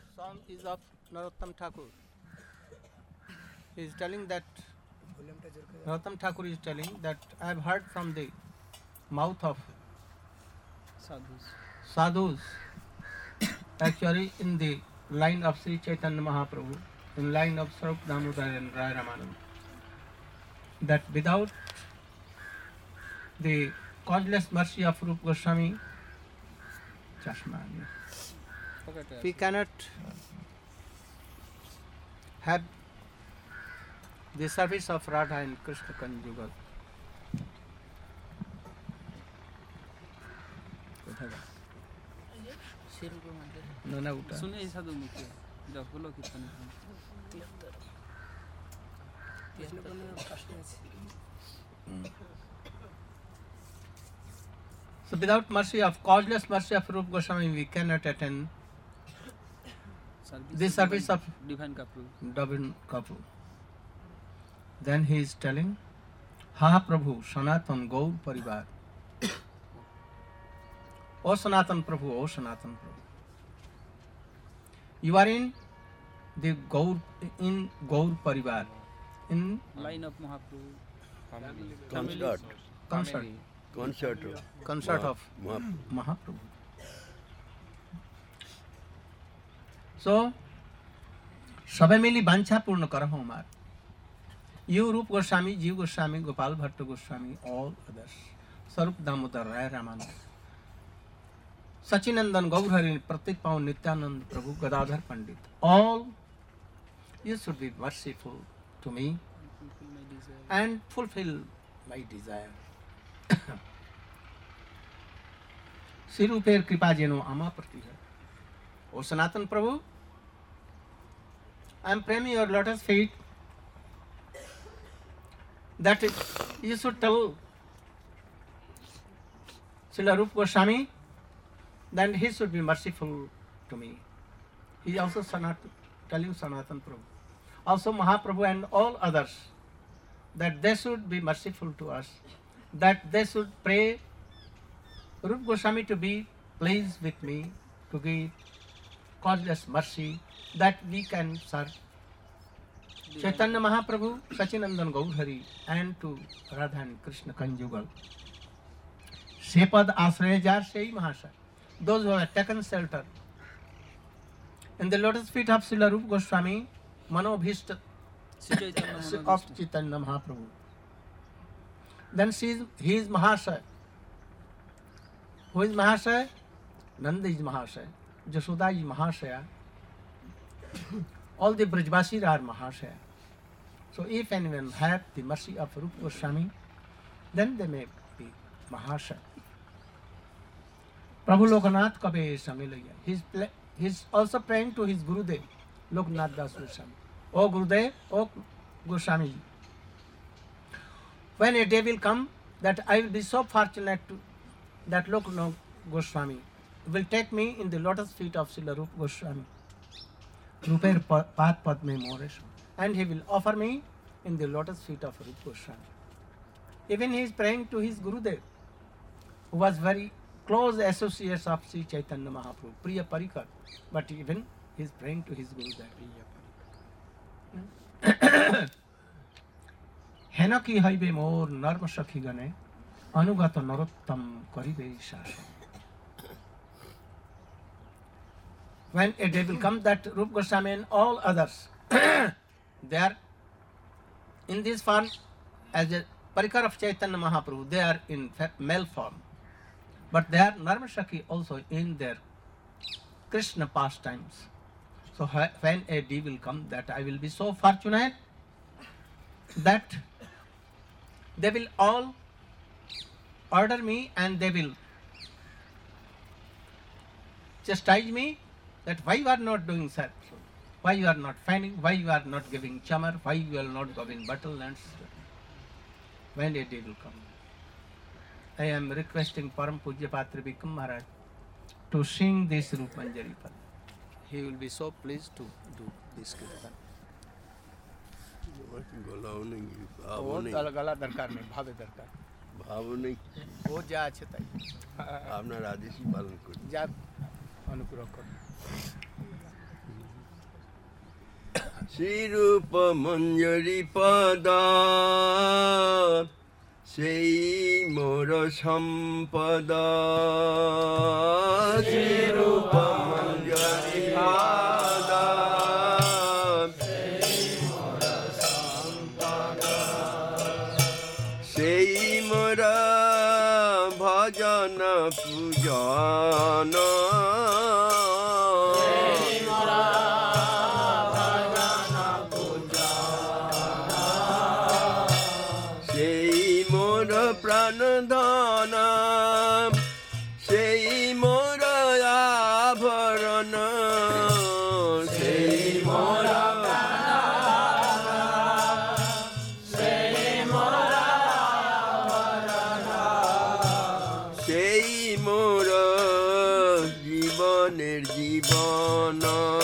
song is of Narottam Thakur. He is telling that Narottam Thakur is telling that I have heard from the mouth of sadhus, actually in the line of Sri Chaitanya Mahaprabhu, in line of Swarup Damodar and Rai Ramanand, that without the causeless mercy of Rupa Goswami, we cannot have the service of Radha and Krishna conjugal. No, so without mercy of causeless mercy of Rupa Goswami, we cannot attain the service of divine couple. Then he is telling, Ha Prabhu, Sanatan Gaur Parivar. O Sanatan Prabhu, O Sanatan Prabhu. You are in the Gaur Parivar, in line of Mahaprabhu. Concert of Mahaprabhu. So, सबे मिली वांछा पूर्ण करहो हमार. You, Rupa Goswami, Jiva Goswami, Gopal Bhatta Goswami, all others, Swarup Damodar, Rai Ramanand, Sachinandan, Gaurhari, Pratik Pawan, Nityanand, Prabhu, Gadadhar Pandit, all, you should be merciful to me and fulfill my desire. Shri रूपेर कृपा जेनो आमा प्रति है. O Sanatan Prabhu, I am praying your lotus feet that you should tell Srila Rupa Goswami, then he should be merciful to me. He is also telling Sanatan Prabhu, also Mahaprabhu and all others, that they should be merciful to us, that they should pray Rupa Goswami to be pleased with me, to give causeless mercy, that we can serve Chaitanya Mahaprabhu, Sachinandan Gaurhari, and to Radha and Krishna conjugal. Sepad Asrayajar Sei Mahasaya, those who have taken shelter in the lotus feet of Srila Rupa Goswami, Manobhishta of Chaitanya Mahaprabhu. Then he is Mahasaya. Who is Mahasaya? Nanda is Mahasaya. Jashoda is Mahasaya. All the Brajvasis are Mahasaya. So if anyone have the mercy of Rupa Goswami, then they may be Mahasaya. Prabhu Lokanath Kabe Samilaya. He is also praying to his Gurudev, Lokanath Das Goswami. O Gurudev, O Goswami. When a day will come that I will be so fortunate to, that Lokanath Goswami will take me in the lotus feet of Srila Rupa Goswami. Ruper Pad Padme Moresh. And he will offer me in the lotus feet of Rupa Goswami. Even he is praying to his Gurudev, who was very close associates of Sri Chaitanya Mahaprabhu, Priya Parikar. But even he is praying to his Gurudev. Henaki haibe mor narma sakhi gane, anugata narottam karibe shashan. When a day will come that Rupa Goswami and all others, they are in this form as a Parikar of Chaitanya Mahaprabhu, they are in male form. But they are Narmashaki also in their Krishna pastimes. So when a day will come that I will be so fortunate that they will all order me and they will chastise me that why you are not doing such, why you are not fanning, why you are not giving chamar, why you are not giving battle and when a day will come. I am requesting Param Pujya Patra Bikram Maharaj to sing this Rupa Manjari Pad. He will be so pleased to do this kirtan. गला दरकार नहीं, भावे दरकार, भाव नहीं, वो जा अच्छे ताई आपना आदेश पालन करो, जा अनुग्रह करो। শ্রীরূপ মঞ্জরি পদ সেই মোর সম্পদ শ্রীরূপ মঞ্জরি পদ সেই মোর ভজন পূজন প্রাণধন সেই মোর আভরণ সেই মোর সেই মোর জীবনের জীবন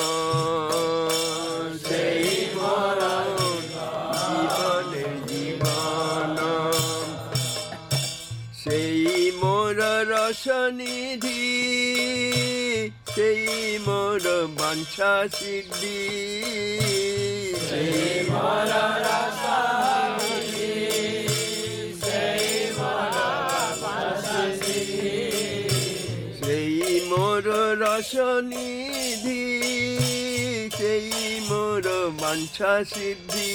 সেই মোর জীবনের জীবন সেই মোর রসনিধি সেই মোর বাঞ্ছা সিদ্ধি সেই মোর রসনিধি সেই মোর বাঞ্ছা সিদ্ধি সেই মোর রসনিধি সেই মোর বাঞ্ছা সিদ্ধি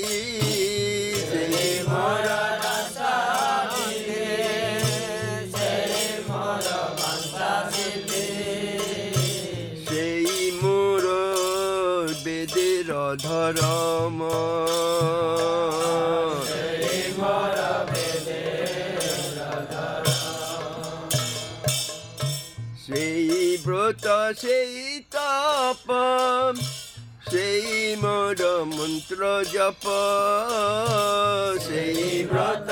সেই মোর ধরম সেই ব্রত সেই তপ সেই মোর মন্ত্র জপ সেই ব্রত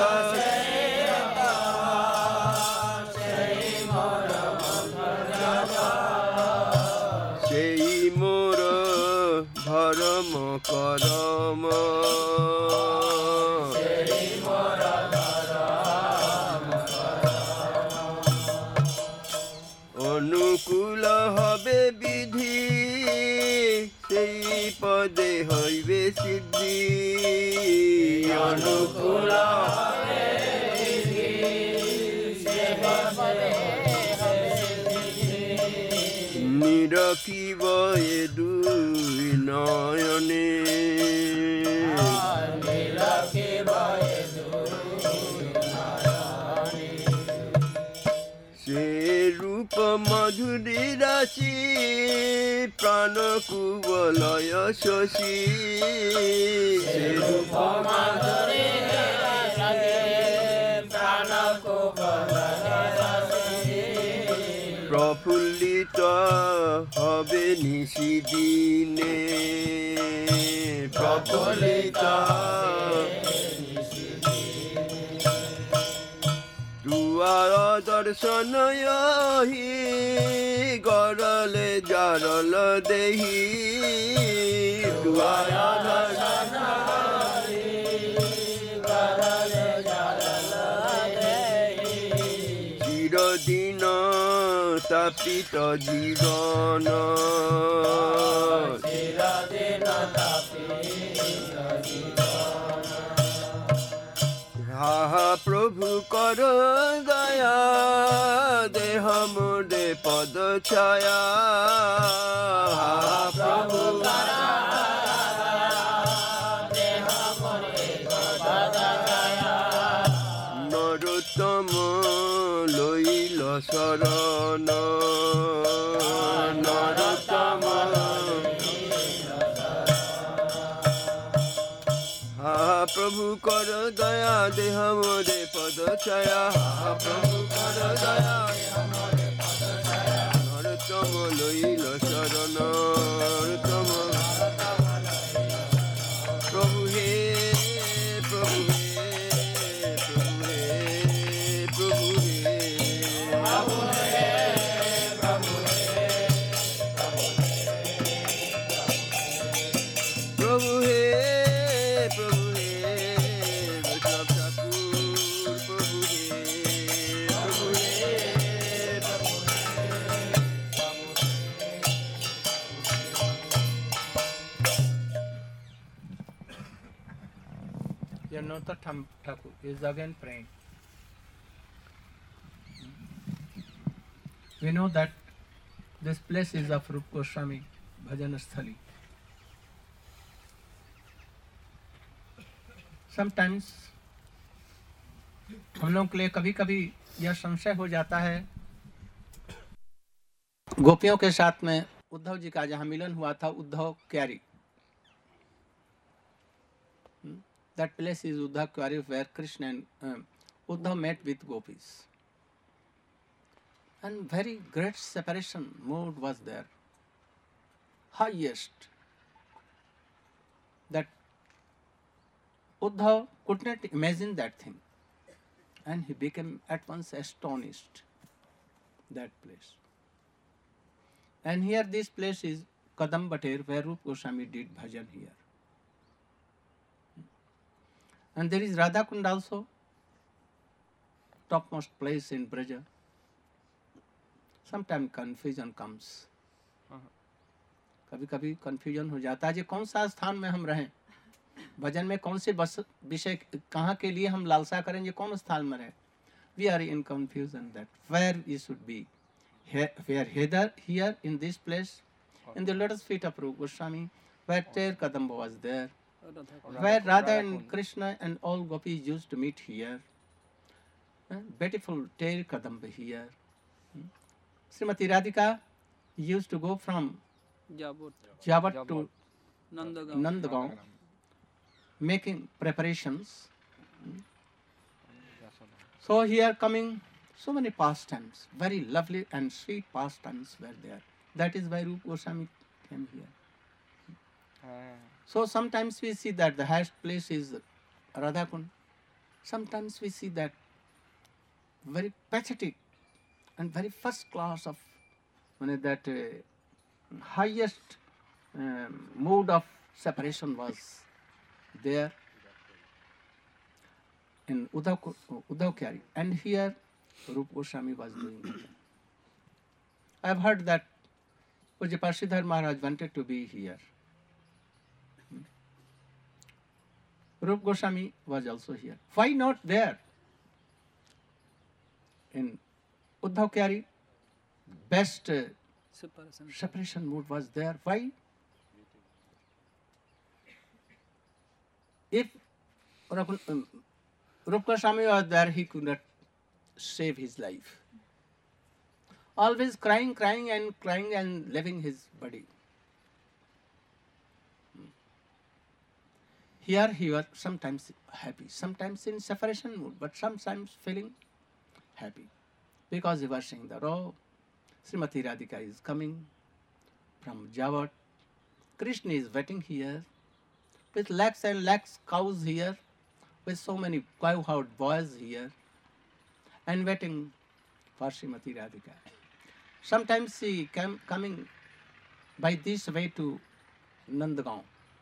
সেই মোর ধর্ম করম অনুকূল হবে বিধি সেই পদে হইবে সিদ্ধি অনুকূল হবে বিধি সেই পদে নিরখিব এ দুই নয়নে সে রূপ মধুরী রাশি প্রাণ কুবলয় শশী সে রূপ মধুরী প্রাণ প্রফুল্লিত হবে নিশিদিনে প্রফুল্লিত তুয়ার দর্শন হি গরলে জারল দেহি তুয়ার দর্শন চিরদিন তাপিত জীবন হা প্রভু কর দয়া দেহ মোরে পদ ছায়া প্রভু নরোত্তম লইল শরণ নরোত্তম প্রভু কর দয়া দেহ মোরে পদ ছায়া প্রভু কর দয়া নরোত্তম লইল শরণ নরোত্তম প্রভু হে প্রভু হে প্রভু হে প্রভু হে প্রভু হে প্রভু হে বৈষ্ণব ঠাকুর প্রভু হে প্রভু হে Janota Thakur is again praying. We know that this place is of Rupa Goswami Bhajan Sthali. Sometimes हम लोग के लिए कभी कभी यह संशय हो जाता है, गोपियों के साथ में उद्धव जी का जहाँ मिलन हुआ था, उद्धव क्यारी, that place is Uddhav Kyari where Krishna and Uddhav met with gopis. And very great separation mood was there. Highest. That Uddhav could not imagine that thing. And he became at once astonished, that place. And here this place is Kadambater, where Rupa Goswami did bhajan here. And there is Radhakund also, topmost place in Braja. Sometimes confusion comes. कभी कभी confusion हो जाता है कि कौन सा स्थान में हम रहें, भजन में कौन से विषय कहाँ के लिए हम लालसा करें, ये कौन स्थान में रहें. We are in confusion that where we should be. Here in this place, in the lotus feet of Rupa Goswami, where Ter Kadamba was there, where Radha and Krishna and all gopis used to meet here. Beautiful Ter Kadamba here. Srimati Radhika used to go from Jabat to Nandagaon, making preparations. So here coming so many pastimes, very lovely and sweet pastimes were there. That is why Rupa Goswami came here. So sometimes we see that the highest place is Radhakund. Sometimes we see that very pathetic and very first class of that highest mode of separation was there in Uddhav Kyari. And here Rupa Goswami was doing it. I have heard that Pujya Parshidhar Maharaj wanted to be here. Rupa Goswami was also here. Why not there? In Uddhav Kyari, best separation mood was there. Why? If Rupa Goswami was there, he could not save his life. Always crying and leaving his body. Here he was sometimes happy, sometimes in separation mood, but sometimes feeling happy. Because he was saying that, oh, Srimati Radhika is coming from Javat. Krishna is waiting here with lakhs and lakhs cows here, with so many cow-herd boys here, and waiting for Srimati Radhika. Sometimes she came coming by this way to Nandagaon.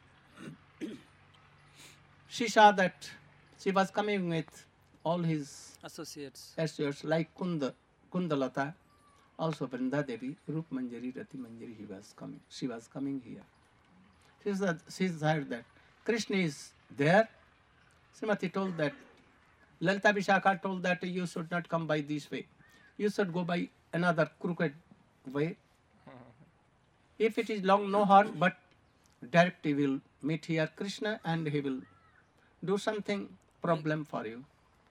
She saw that she was coming with all his associates like Kundalata, also Vrinda Devi, Rup Manjari, Rati Manjari, she was coming here. She heard that Krishna is there. Srimati told that, Lalita Vishakha told that you should not come by this way. You should go by another crooked way. If it is long, no harm, but direct he will meet here Krishna and he will do something problem for you.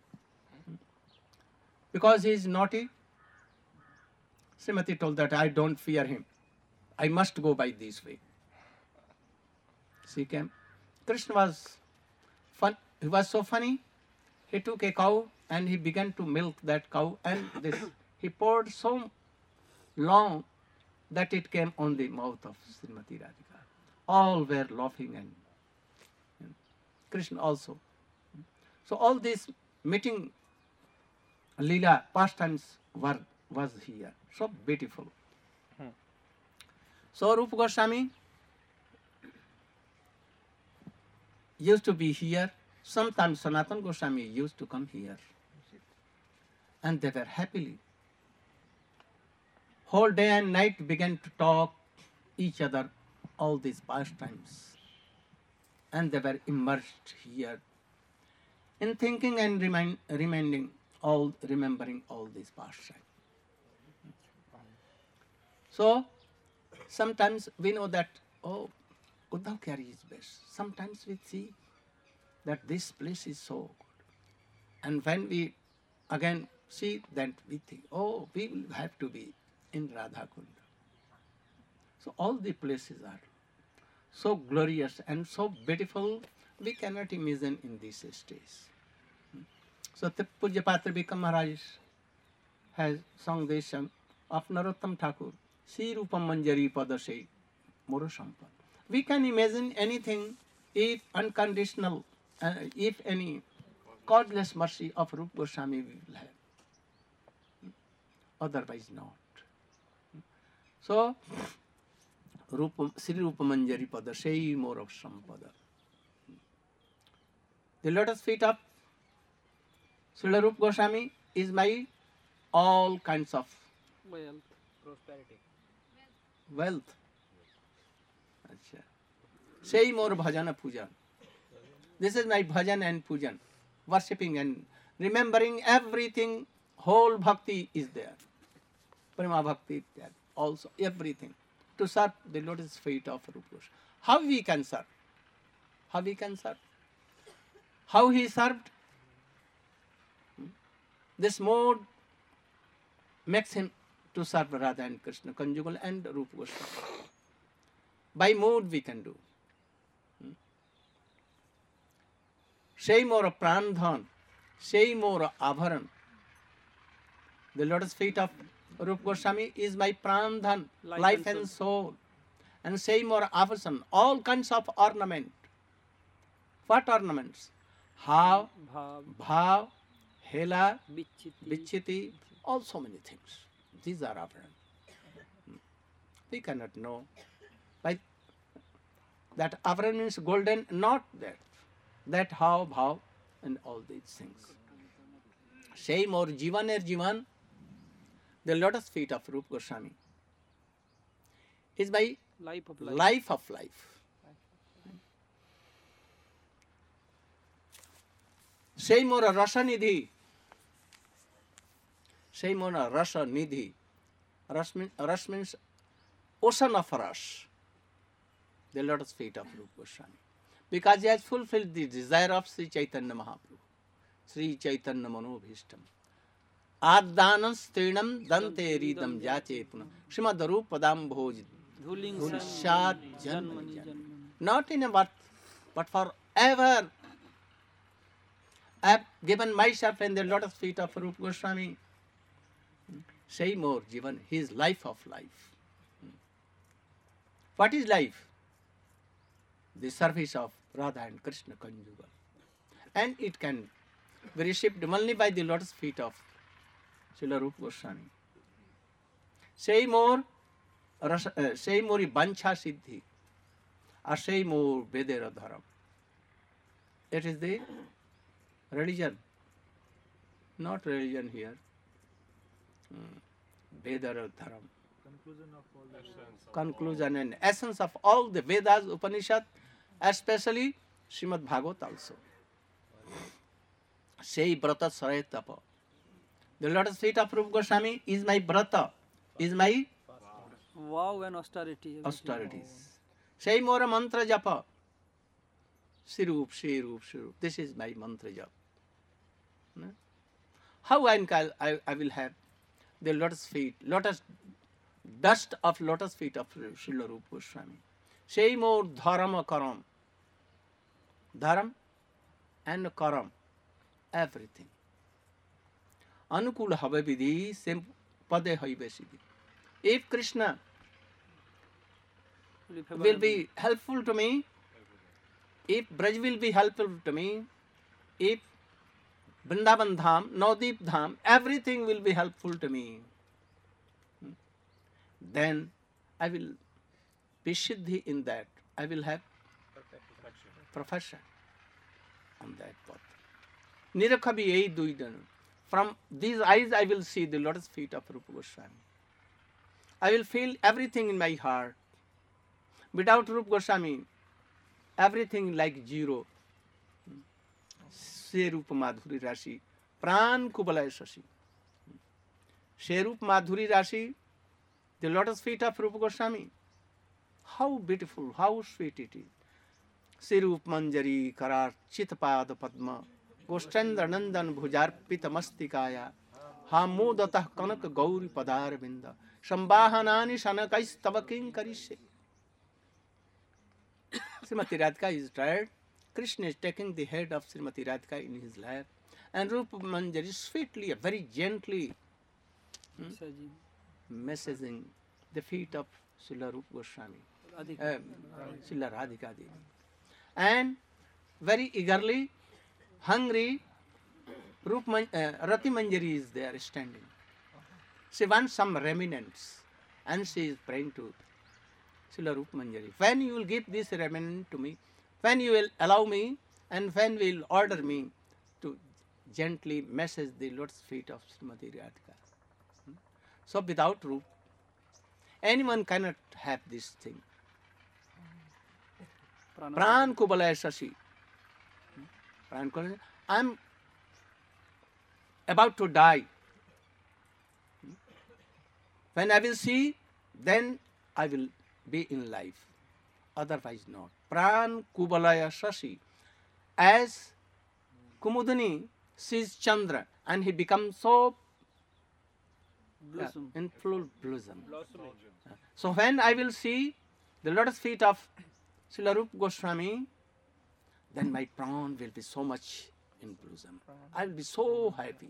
Because he is naughty, Srimati told that I don't fear him. I must go by this way. She came. Krishna was fun. He was so funny. He took a cow and he began to milk that cow, and he poured so long that it came on the mouth of Srimati Radhika. All were laughing and Krishna also. So all these meeting Leela pastimes was here. So beautiful. So Rupa Goswami used to be here. Sometimes Sanatana Goswami used to come here. And they were happily. Whole day and night began to talk each other all these pastimes. And they were immersed here in thinking and remembering all these pastimes. So sometimes we know that, oh, Uddhav Kyari is best. Sometimes we see that this place is so good. And when we again see that, we think, oh, we will have to be in Radha Kunda. So all the places are so glorious and so beautiful, we cannot imagine in this stage. So Pujapatra Bikram Maharaj has sung this song of Narottam Thakur, Sri Rupam Manjari Padashe Moro Sampad. We can imagine anything if unconditional, if any causeless mercy of Rupa Goswami we will have. Otherwise not. So, Sri Rupa Manjari Padashe Moro Sampada. The lotus feet of Srila Rupa Goswami is my all kinds of prosperity. wealth. Achha. Say more bhajan pujan. This is my bhajan and pujan. Worshipping and remembering everything. Whole bhakti is there. Prema bhakti is there. Also everything. To serve the lotus feet of Rupa Goswami. How we can serve? How we can serve? How he served? This mode makes him to serve Radha and Krishna, conjugal and Rupa Goswami. By mode we can do. Say more prandhan, say more abharan. The lotus feet of Rupa Goswami is my prandhan, life and soul. And say more abharan, all kinds of ornament. What ornaments? How, bhav, hela, vichiti, all so many things. These are abharan. We cannot know. Like that abharan means golden, not that. That how, bhav, and all these things. Say more jivan, the lotus feet of Rupa Goswami is my life of life. Say more rasa nidhi. Say more rasa nidhi. Ras means ocean of ras. The lotus feet of Rupa Goswami. Because he has fulfilled the desire of Sri Chaitanya Mahaprabhu. Sri Chaitanya Manobhishtam. Addanas trinam dante ridam jache puna. Srimad Rupadam bhoj. Dhulishat janmani. Not in a birth, but forever. I have given myself in the lotus feet of Rupa Goswami. Say more, Jivan, his life of life. What is life? The service of Radha and Krishna conjugal. And it can be received only by the lotus feet of Srila Rupa Goswami. Say more Bancha Siddhi, or say more Vedera Dharam. It is the religion, not religion here. Vedara Dharam. Conclusion and essence of all the Vedas, Upanishad, especially Srimad Bhagavat also. Say Brata Saray Tapa. The lotus feet of Rupa Goswami is my Brata, is my vow and austerity. austerities. Say more mantra japa. Sirup, Sirup, Sirup. This is my mantra japa. How I will have the lotus feet, dust of lotus feet of Srila Rupa Goswami. Say more dharam karam. Dharam and karam. Everything. Anukula habe vidhi, sem pade haibe siddhi. If Krishna will be helpful to me, if Braj will be helpful to me, if Vrindavan Dham, Navdeep Dham, everything will be helpful to me, then I will be Siddhi in that. I will have perfection on that path. Nirakhabi ei duidan. From these eyes I will see the lotus feet of Rupa Goswami. I will feel everything in my heart. Without Rupa Goswami, everything like zero. से रूप माधुरी राशि प्राण कुबलय Shashi. Se Rup Madhuri Rashi, the lotus feet of Rupa Goswami. How beautiful, how sweet it is. Sirup Manjari Karar Chitapad Padma Goshtendra Nandan Bhujarpita Mastikaya Hamudatah Kanak Gauri Padar Binda Sambahanani Shanakais Tavaking Karishe. Srimati Radhika is tired. Krishna is taking the head of Srimati Radhika in his lap, and Rupa Manjari sweetly, very gently massaging the feet of Srila Rupa Goswami, Srila Radhika Devi. And very eagerly, hungry, Rati Manjari is there standing. She wants some remnants, and she is praying to Srila Rupa Manjari. When you will give this remnant to me, when you will allow me, and when will order me to gently massage the lotus feet of Srimati Radhika. So without Rup, anyone cannot have this thing. Pran Kubalaya Shashi. I am about to die. When I will see, then I will be in life. Otherwise not. Pran Kubalaya Shashi. As Kumudini sees Chandra and he becomes so in full blossom. So when I will see the lotus feet of Srila Rupa Goswami, then my pran will be so much in blossom. I will be so happy.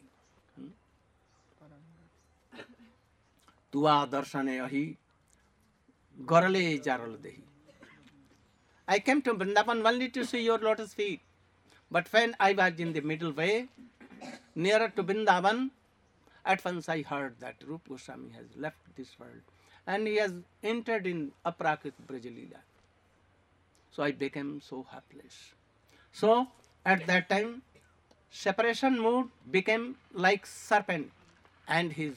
Tua darshane ahi garale jaral dehi. I came to Vrindavan only to see your lotus feet. But when I was in the middle way, nearer to Vrindavan, at once I heard that Rupa Goswami has left this world and he has entered in Aprakrit Brajalila. So I became so helpless. So at that time, separation mood became like serpent and his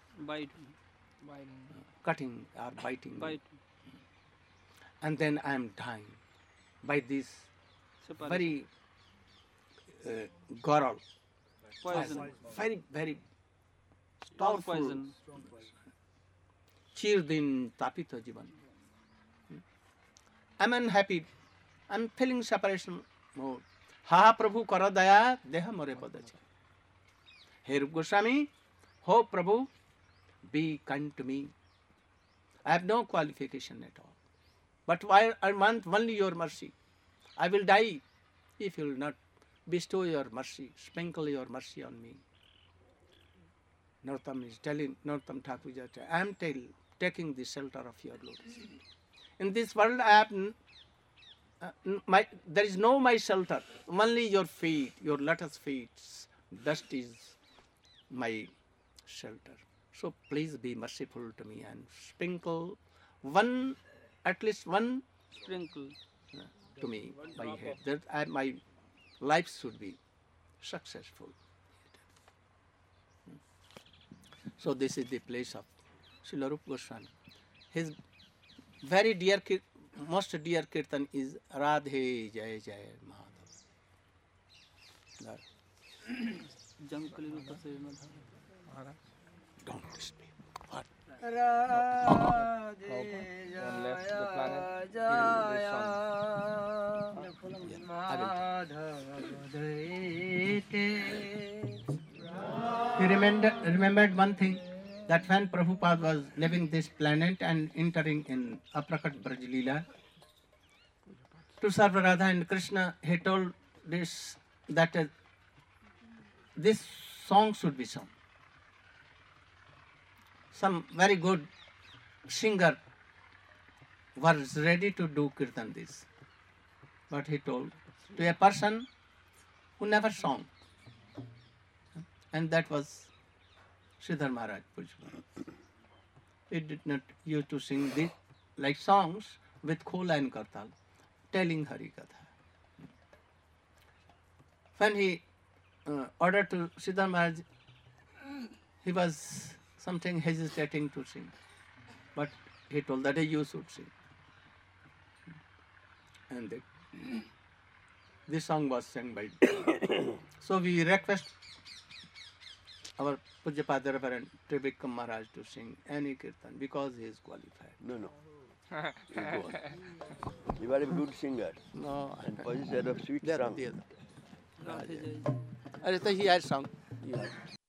cutting or biting. And then I am dying by this very goral, very, very powerful poison. Chirdin tapita jivan. I'm unhappy. I'm feeling separation mode. Ha Prabhu kara daya deha more padacha. Hey Rupa Goswami, ho Prabhu, be kind to me. I have no qualification at all. But I want only your mercy. I will die if you will not bestow your mercy, sprinkle your mercy on me. Narottam is telling, Narottam Thakur is I am taking the shelter of your lotus. In this world, I have there is no my shelter, only your feet, your lotus feet. Dust is my shelter. So please be merciful to me and sprinkle at least one Sprinkle. to me by head. That my life should be successful. So this is the place of Srila Rupa Goswami. His very dear, most dear kirtan is Radhe Jai Jai Madhav. Don't speak. What? He remembered one thing, that when Prabhupada was leaving this planet and entering in Aprakat Brajalila to serve Radha and Krishna, he told this that this song should be sung. Some very good singer was ready to do kirtan this. But he told to a person who never sang, and that was Sridhar Maharaj Pujman. He did not used to sing this like songs with Khola and Kartal, telling Hari Katha. When he ordered to Sridhar Maharaj, he was something hesitating to sing, but he told that you should sing. And this song was sung by. So we request our Pujyapada Reverend Tribikam Maharaj to sing any kirtan because he is qualified. No. You go on. You are a good singer No, and possessor of sweet there are song. the other. Radhe Jai. He has sung.